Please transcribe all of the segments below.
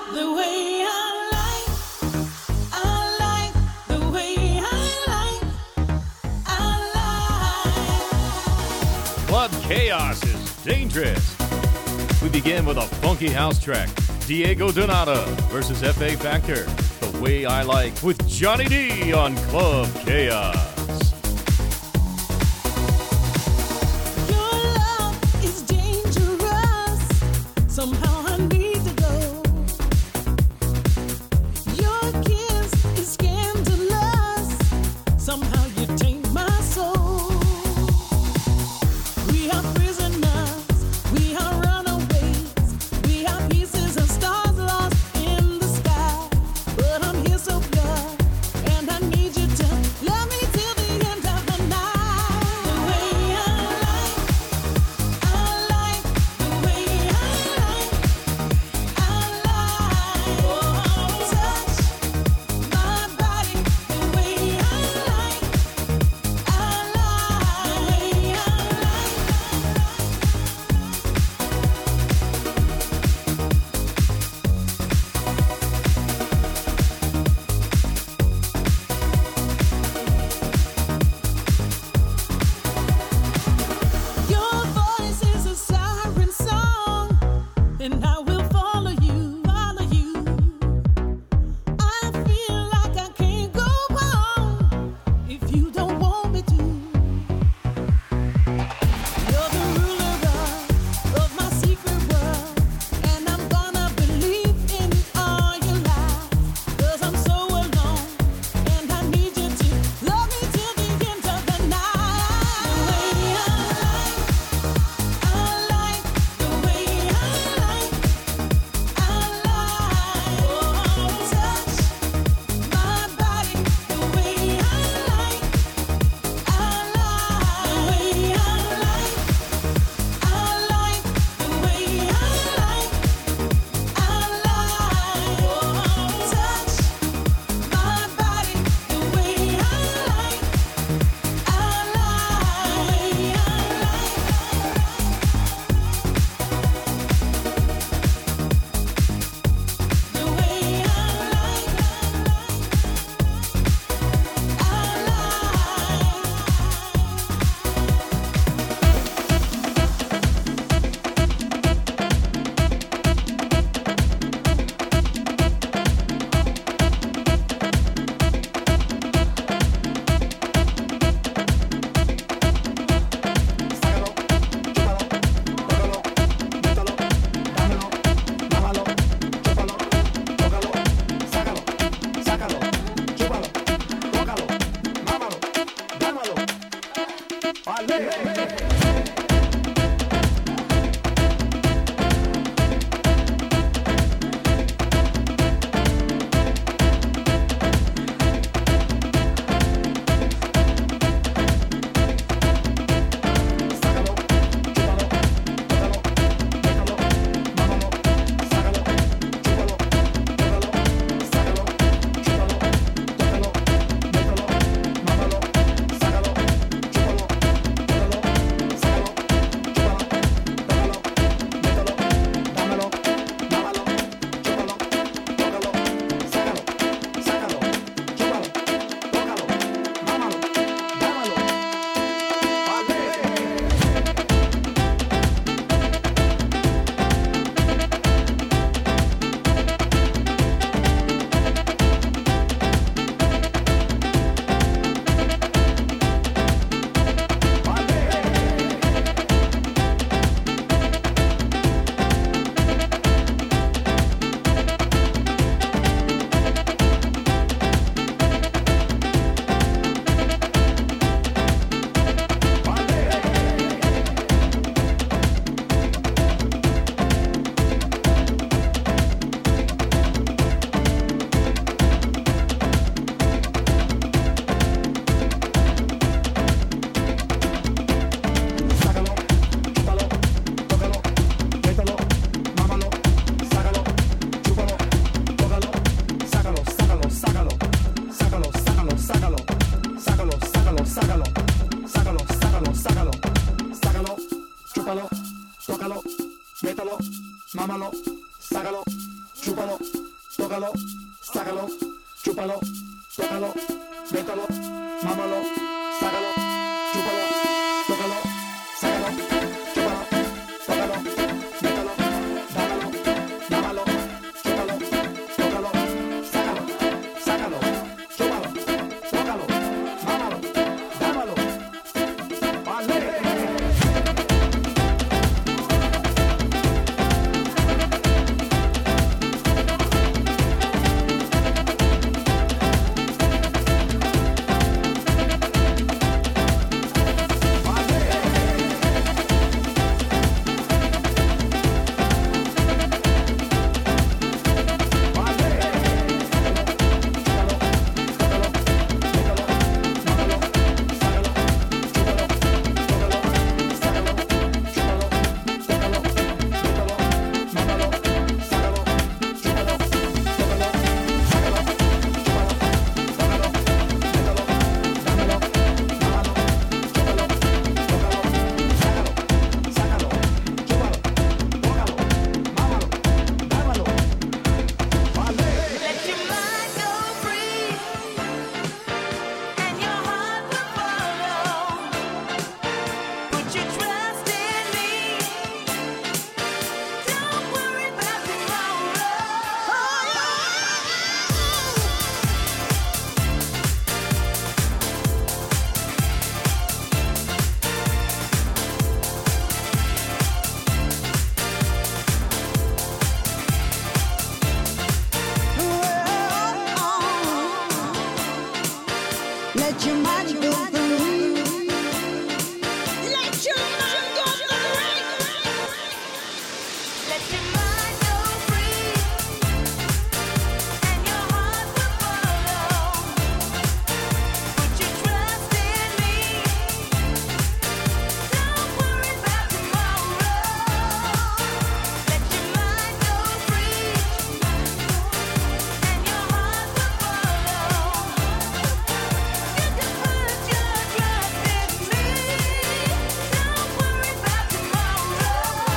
The way I like the way I like. Club Chaos is dangerous. We begin with a funky house track. Diego Donata versus F.A. Factor. The Way I Like with Johnny D on Club Chaos. Your love is dangerous. Somehow I need to go. Your kiss is scandalous. Somehow you taint my soul. We are prisoners. We are runaways. We are pieces of stars lost in the sky. But I'm here so blood, and I need you to let me tell mámalo, sácalo, chúpalo, tócalo, sácalo, chúpalo, tócalo, métalo, mámalo, sácalo, chúpalo, tócalo, sácalo, chúpalo, tócalo, métalo, dámalo, mámalo, chúpalo, tócalo, sácalo, sácalo, chúpalo, tócalo, mámalo, dámalo. ¡Vale! Let your mind go free. Let your mind go free. Let your mind go free, and your heart will follow. Put your trust in me. Don't worry about tomorrow. Let your mind go free, and your heart will follow. You can put your trust in me. Don't worry about tomorrow.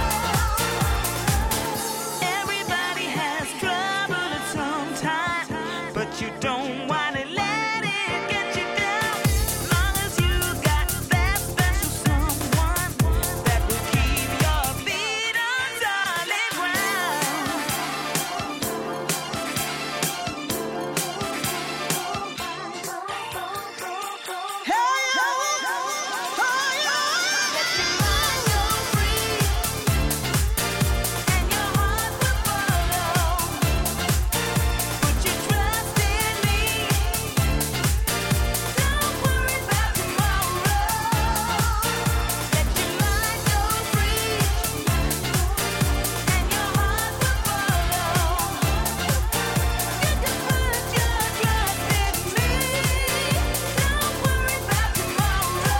Everybody has trouble at some time, but you don't wanna let it get you down. Long as you got that special someone that will keep your feet on solid ground. Hey, let your mind go free, and your heart will follow. Put your trust in me. Don't worry about tomorrow. Let your mind go free, and your heart will follow. You can put your trust in me. Don't worry about tomorrow.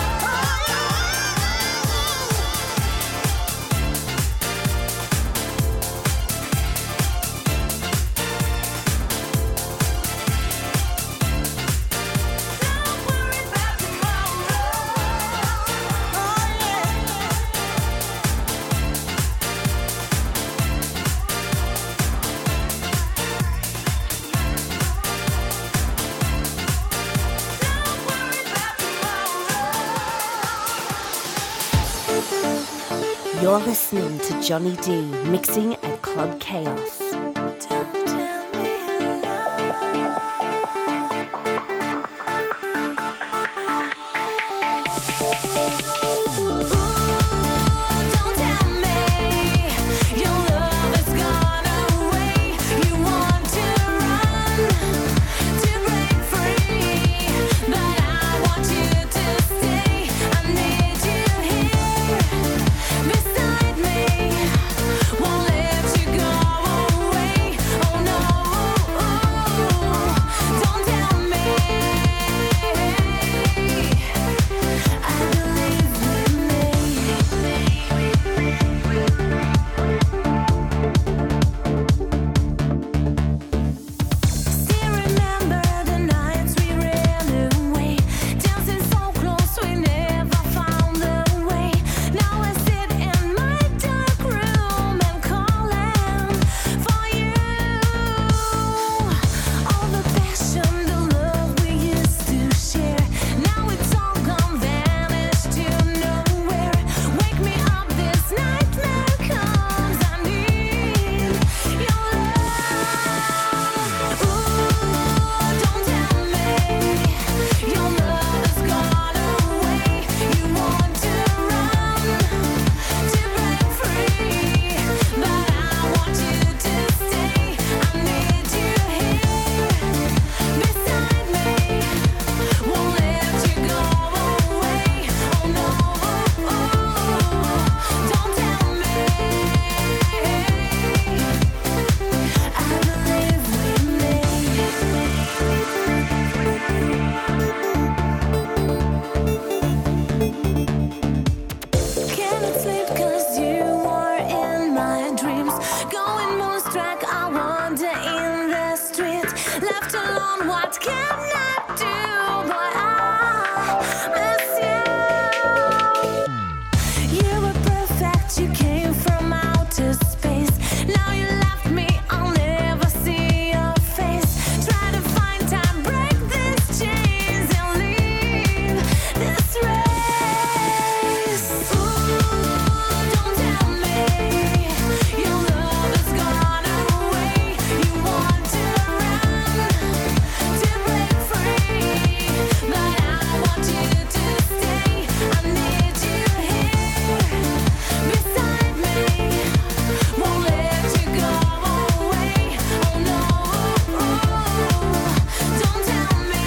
Don't worry about You're listening to Johnny D mixing at Club Chaos. Don't tell me your love has gone away. You want to run to break free, but I want you to stay. I need you here beside me. Won't let you go away. Oh no. left alone, what can I do? But I miss you. You were perfect, you came from outer space. Now you left me, I'll never see your face. Try to find time, break these chains and leave this race. Ooh, don't tell me your love is gone away. You want to run, to break free, but I want you to stay. I need you here beside me. Won't let you go away. Oh no, don't tell me.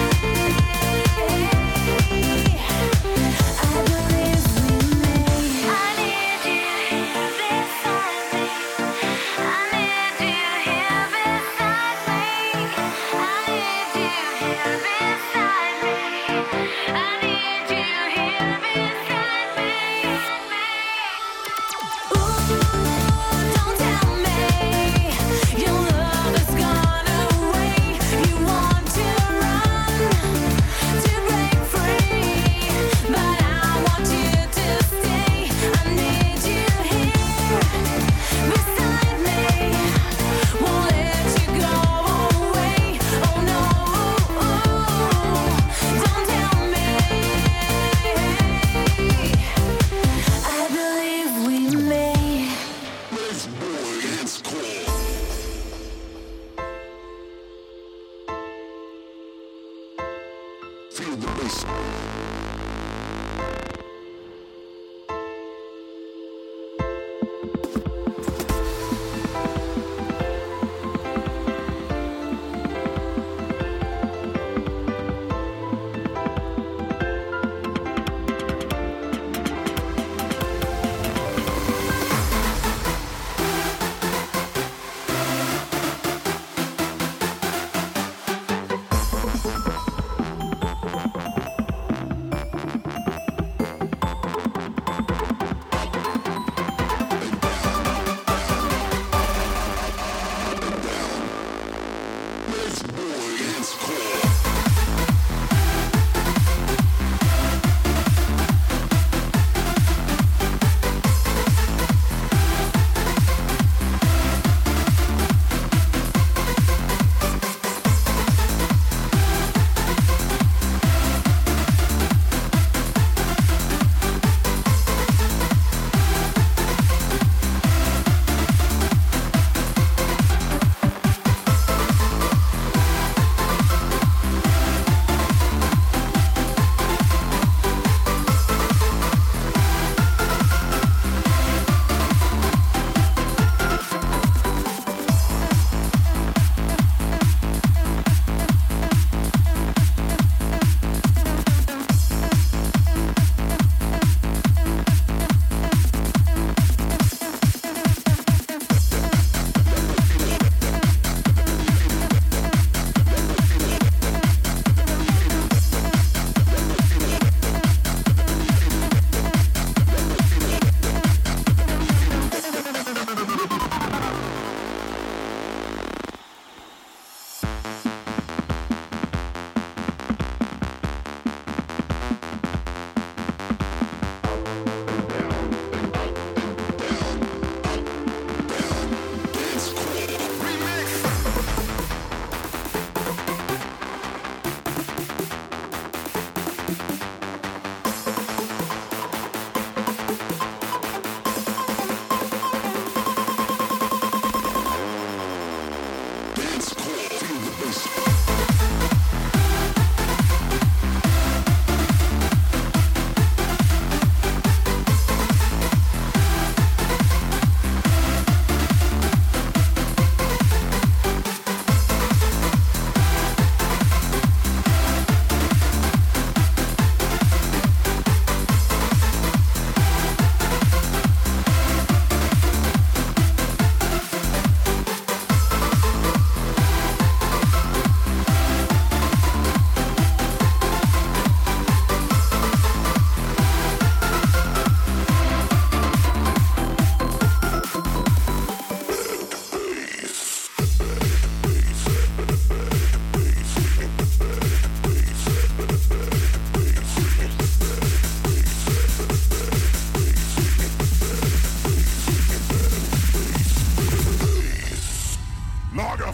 I believe we may. I need you here beside me. I need you here beside me. I need you here beside me. I need you here beside me. Ooh, don't tell me your love is gone away. You want to run, to break free, but I want you to stay. I need you here beside me. Won't let you go away. Oh no, don't tell me. I believe we may. Feel the bass.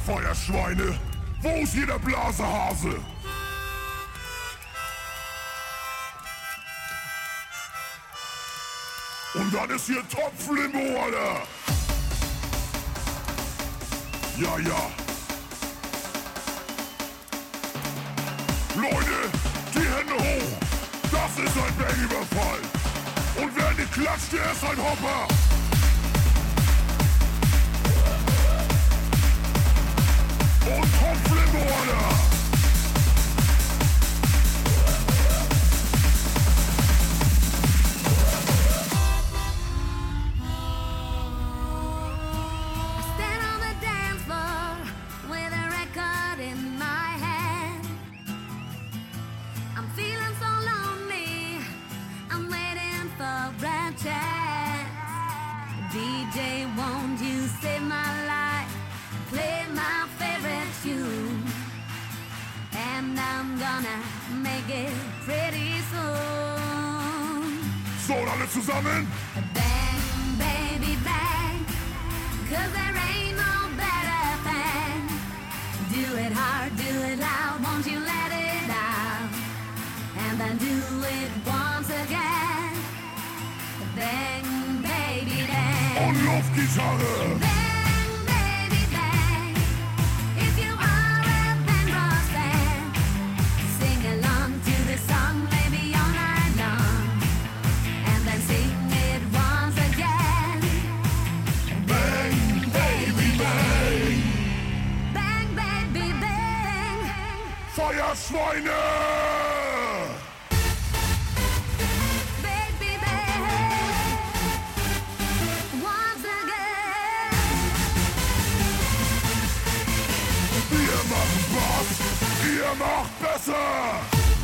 Feuerschweine, wo ist hier der Blasehase? Und dann ist hier Topflimo, Alter. Ja, ja. Leute, die Hände hoch. Das ist ein Bandüberfall. Und wer nicht klatscht, der ist ein Hopper. Und Topflimo, Alter. Stand on the dance floor with a record in my hand. I'm feeling so lonely. I'm waiting for a chance. DJ, won't you save my life? Play my favorite tune. And I'm gonna make it pretty soon. So, alle zusammen. Bang, baby, bang. 'Cause there ain't no better thing. Do it hard, do it loud, won't you let it out? And then do it once again. Bang, baby, bang. Und Luftgitarre. Bang, baby, bang. If you are a Bang Bros fan, sing along to the song, maybe all night long. And then sing it once again. Bang, baby, bang. Bang, baby, bang. Feuerschweine. Baby, bang. Once again. Ihr macht was, ihr macht besser.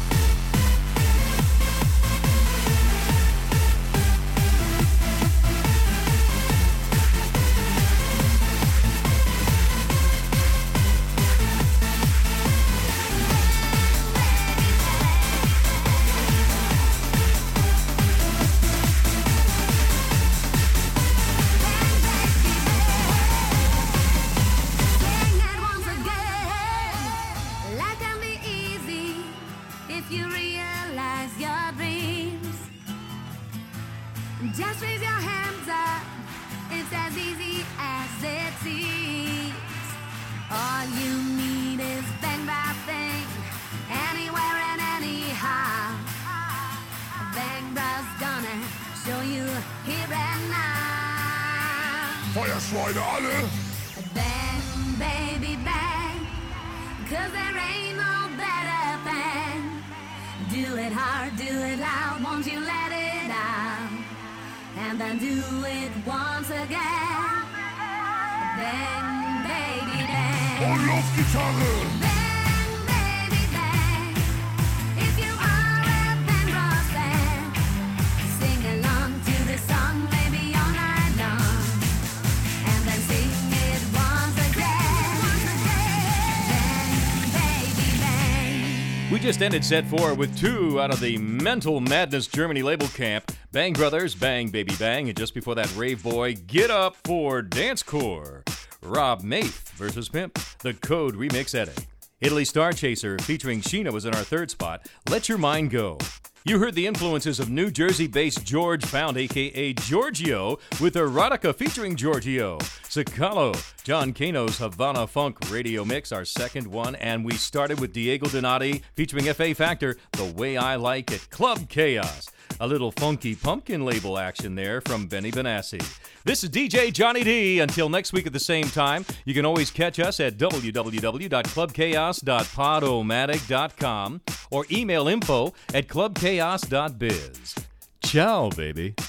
Sing it once again. Life can be easy if you realize your dreams. Just raise your hands up. It's as easy as it seems. All you need is bang bang thing, anywhere and anyhow. Bang Bros gonna show you here and now. Feuerschweine alle. Bang, baby, bang. 'Cause there ain't no better thing. Do it hard, do it loud, won't you let it out? And then do it once again. Bang, baby, bang. Und Luftgitarre. Bang, baby, bang. If you are a Bang Bros fan, sing along to the song, maybe all night long. And then sing it once again. Bang, baby, bang. We just ended set 4 with 2 out of the Mental Madness Germany label camp. Bang Brothers, Bang Baby Bang, and just before that, Rave Boy, Get Up for Dance Core. Rob Maith versus Pimp, the Code remix edit. Italy Star Chaser featuring Sheena was in our third spot. Let Your Mind Go. You heard the influences of New Jersey-based George Found, a.k.a. Giorgio, with Erotica featuring Giorgio. Sicalo, John Cano's Havana Funk radio mix, our second one, and we started with Diego Donati featuring F.A. Factor, The Way I Like It, Club Chaos. A little funky pumpkin label action there from Benny Benassi. This is DJ Johnny D. Until next week at the same time, you can always catch us at www.clubchaos.podomatic.com or email info@clubchaos.biz. Ciao, baby.